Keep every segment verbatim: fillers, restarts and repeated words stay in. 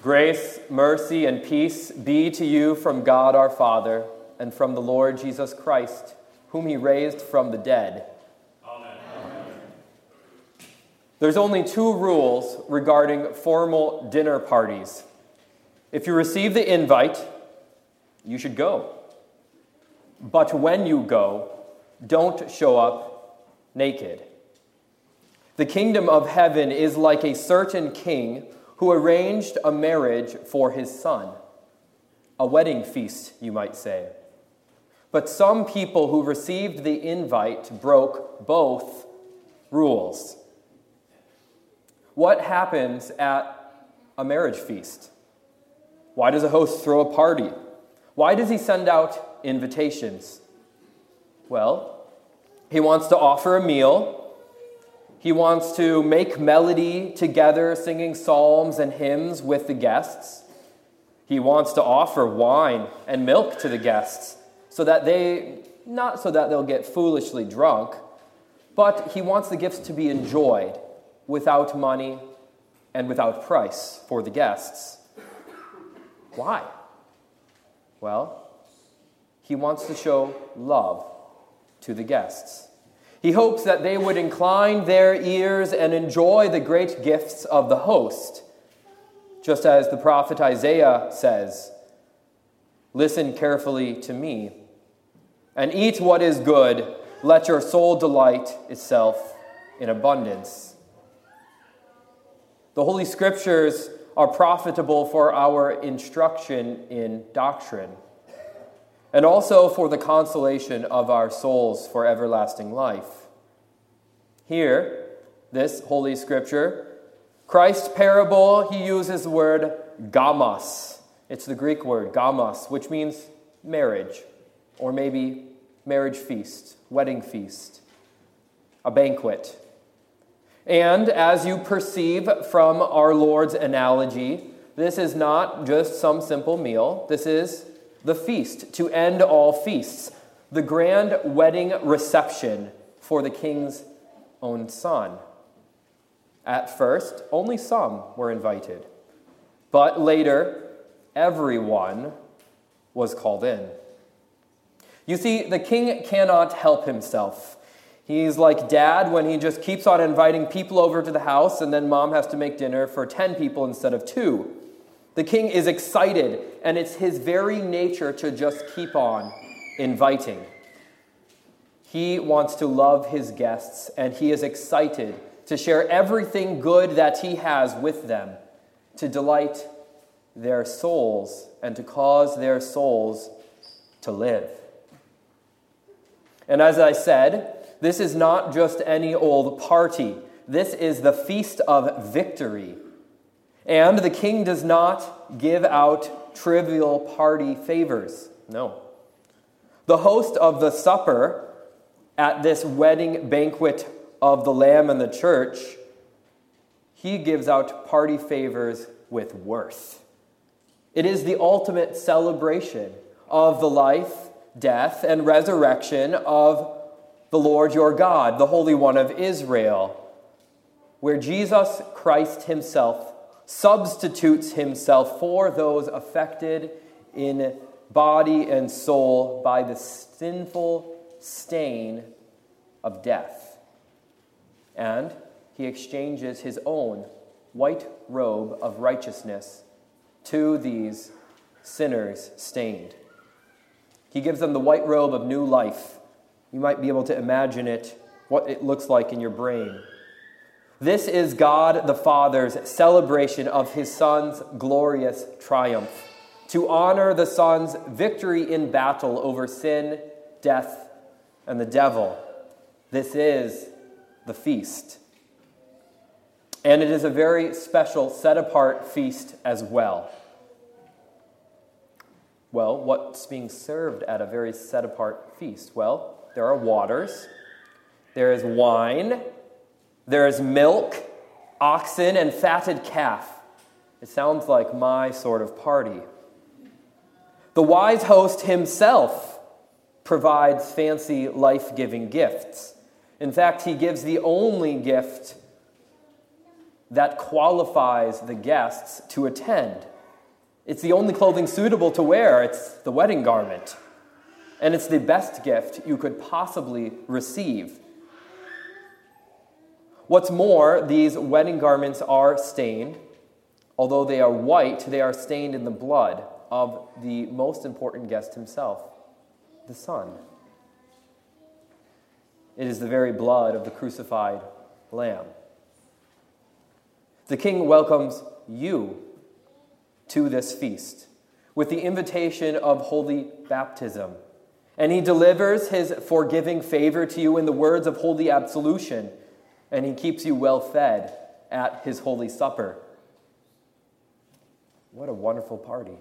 Grace, mercy, and peace be to you from God our Father and from the Lord Jesus Christ, whom he raised from the dead. Amen. Amen. There's only two rules regarding formal dinner parties. If you receive the invite, you should go. But when you go, don't show up naked. The kingdom of heaven is like a certain king who arranged a marriage for his son. A wedding feast, you might say. But some people who received the invite broke both rules. What happens at a marriage feast? Why does a host throw a party? Why does he send out invitations? Well, he wants to offer a meal. He wants to make melody together, singing psalms and hymns with the guests. He wants to offer wine and milk to the guests so that they, not so that they'll get foolishly drunk, but he wants the gifts to be enjoyed without money and without price for the guests. Why? Well, he wants to show love to the guests. He hopes that they would incline their ears and enjoy the great gifts of the host. Just as the prophet Isaiah says, "Listen carefully to me, and eat what is good. Let your soul delight itself in abundance." The Holy Scriptures are profitable for our instruction in doctrine, and also for the consolation of our souls for everlasting life. Here, this Holy Scripture, Christ's parable, he uses the word gamos. It's the Greek word gamos, which means marriage, or maybe marriage feast, wedding feast, a banquet. And as you perceive from our Lord's analogy, this is not just some simple meal. This is the feast to end all feasts, the grand wedding reception for the king's own son. At first, only some were invited, but later, everyone was called in. You see, the king cannot help himself. He's like dad when he just keeps on inviting people over to the house and then mom has to make dinner for ten people instead of two. The king is excited, and it's his very nature to just keep on inviting. He wants to love his guests, and he is excited to share everything good that he has with them, to delight their souls and to cause their souls to live. And as I said, this is not just any old party. This is the feast of victory. And the king does not give out trivial party favors. No. The host of the supper at this wedding banquet of the Lamb and the church, he gives out party favors with worth. It is the ultimate celebration of the life, death, and resurrection of the Lord your God, the Holy One of Israel, where Jesus Christ himself substitutes himself for those affected in body and soul by the sinful stain of death. And he exchanges his own white robe of righteousness to these sinners stained. He gives them the white robe of new life. You might be able to imagine it, what it looks like in your brain. This is God the Father's celebration of his Son's glorious triumph, to honor the Son's victory in battle over sin, death, and the devil. This is the feast. And it is a very special, set-apart feast as well. Well, what's being served at a very set-apart feast? Well, there are waters, there is wine, there is milk, oxen, and fatted calf. It sounds like my sort of party. The wise host himself provides fancy, life-giving gifts. In fact, he gives the only gift that qualifies the guests to attend. It's the only clothing suitable to wear. It's the wedding garment. And it's the best gift you could possibly receive. What's more, these wedding garments are stained. Although they are white, they are stained in the blood of the most important guest himself, the Son. It is the very blood of the crucified Lamb. The King welcomes you to this feast with the invitation of holy baptism. And he delivers his forgiving favor to you in the words of holy absolution. And he keeps you well fed at his holy supper. What a wonderful party.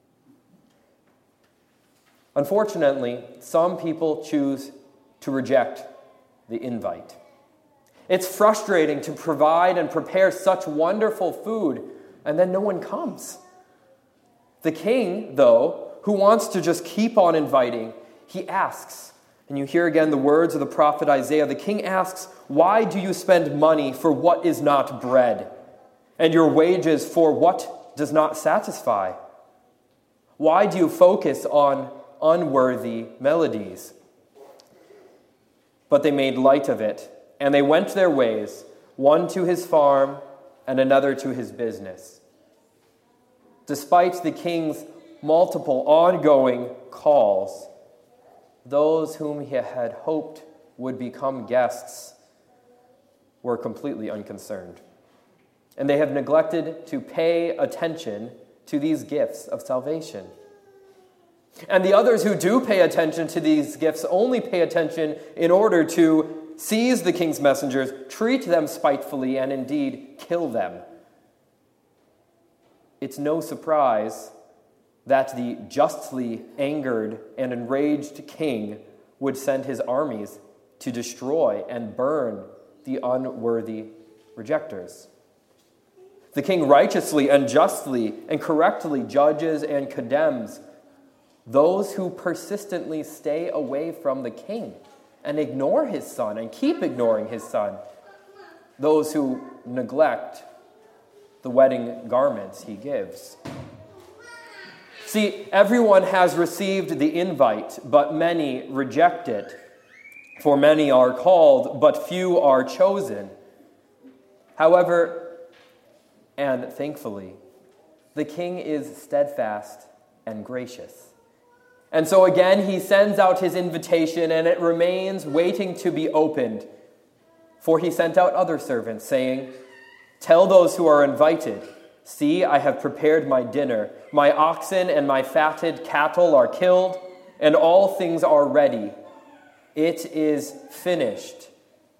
Unfortunately, some people choose to reject the invite. It's frustrating to provide and prepare such wonderful food, and then no one comes. The king, though, who wants to just keep on inviting, he asks, and you hear again the words of the prophet Isaiah, the king asks, "Why do you spend money for what is not bread, and your wages for what does not satisfy? Why do you focus on unworthy melodies?" But they made light of it, and they went their ways, one to his farm and another to his business. Despite the king's multiple ongoing calls, those whom he had hoped would become guests were completely unconcerned. And they have neglected to pay attention to these gifts of salvation. And the others who do pay attention to these gifts only pay attention in order to seize the king's messengers, treat them spitefully, and indeed kill them. It's no surprise that the justly angered and enraged king would send his armies to destroy and burn the unworthy rejectors. The king righteously and justly and correctly judges and condemns those who persistently stay away from the king and ignore his son and keep ignoring his son. Those who neglect the wedding garments he gives. See, everyone has received the invite, but many reject it. For many are called, but few are chosen. However, and thankfully, the king is steadfast and gracious. And so again, he sends out his invitation, and it remains waiting to be opened. For he sent out other servants, saying, "Tell those who are invited, see, I have prepared my dinner. My oxen and my fatted cattle are killed, and all things are ready. It is finished."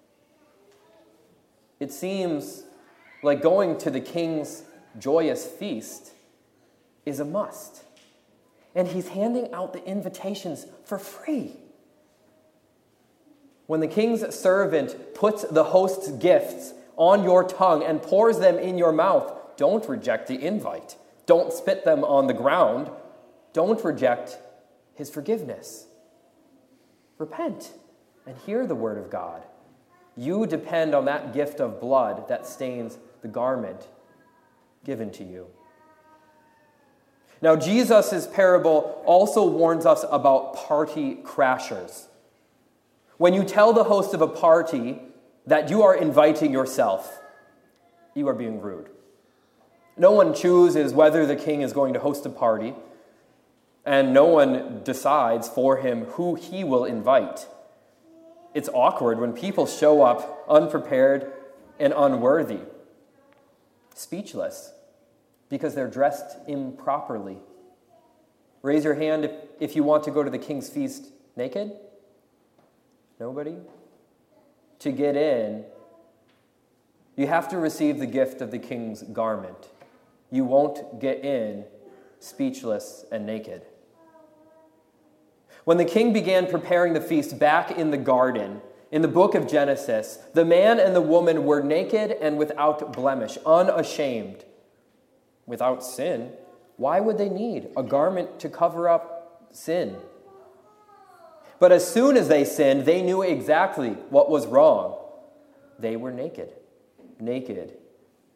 It seems like going to the king's joyous feast is a must. And he's handing out the invitations for free. When the king's servant puts the host's gifts on your tongue and pours them in your mouth, don't reject the invite. Don't spit them on the ground. Don't reject his forgiveness. Repent and hear the word of God. You depend on that gift of blood that stains the garment given to you. Now, Jesus' parable also warns us about party crashers. When you tell the host of a party that you are inviting yourself, you are being rude. No one chooses whether the king is going to host a party, and no one decides for him who he will invite. It's awkward when people show up unprepared and unworthy, speechless, because they're dressed improperly. Raise your hand if, if you want to go to the king's feast naked. Nobody? To get in, you have to receive the gift of the king's garment. You won't get in speechless and naked. When the king began preparing the feast back in the garden, in the book of Genesis, the man and the woman were naked and without blemish, unashamed. Without sin, why would they need a garment to cover up sin? But as soon as they sinned, they knew exactly what was wrong. They were naked, naked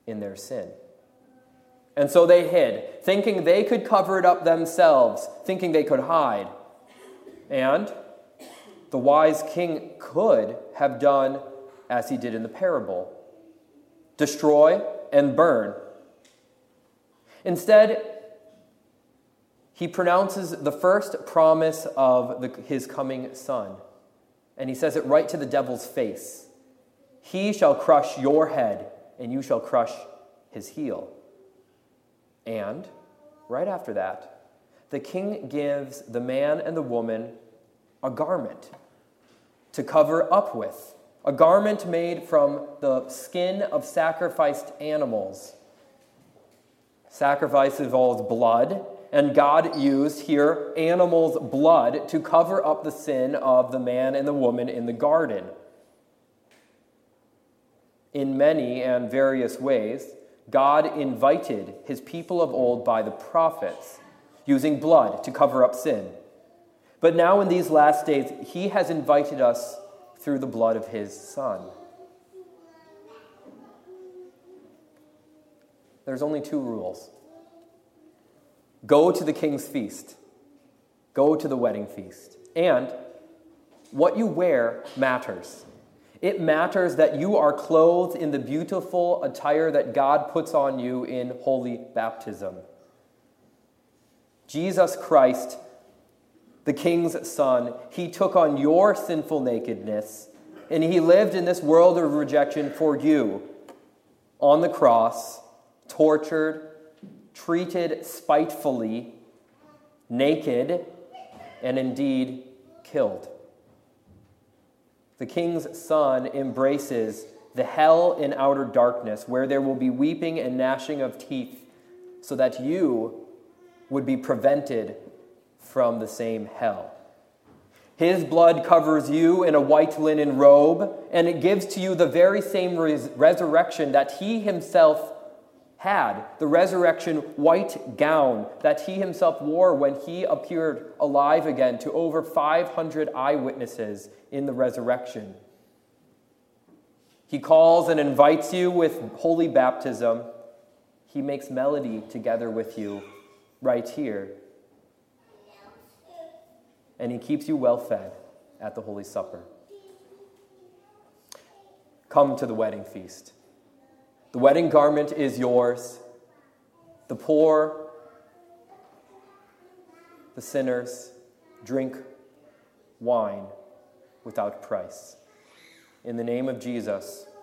in their sin. And so they hid, thinking they could cover it up themselves, thinking they could hide. And the wise king could have done as he did in the parable: destroy and burn. Instead, he pronounces the first promise of the, his coming son. And he says it right to the devil's face. He shall crush your head, and you shall crush his heel. And right after that, the king gives the man and the woman a garment to cover up with, a garment made from the skin of sacrificed animals. Sacrifice involves blood, and God used here animals' blood to cover up the sin of the man and the woman in the garden. In many and various ways, God invited his people of old by the prophets, using blood to cover up sin. But now in these last days, he has invited us through the blood of his Son. There's only two rules. Go to the king's feast. Go to the wedding feast. And what you wear matters. It matters that you are clothed in the beautiful attire that God puts on you in holy baptism. Jesus Christ, the King's Son, he took on your sinful nakedness, and he lived in this world of rejection for you on the cross, tortured, treated spitefully, naked, and indeed killed. The King's Son embraces the hell in outer darkness, where there will be weeping and gnashing of teeth, so that you would be prevented from the same hell. His blood covers you in a white linen robe, and it gives to you the very same res- resurrection that he himself had, the resurrection white gown that he himself wore when he appeared alive again to over five hundred eyewitnesses in the resurrection. He calls and invites you with holy baptism. He makes melody together with you right here. And he keeps you well fed at the Holy Supper. Come to the wedding feast. The wedding garment is yours. The poor, the sinners, drink wine without price. In the name of Jesus,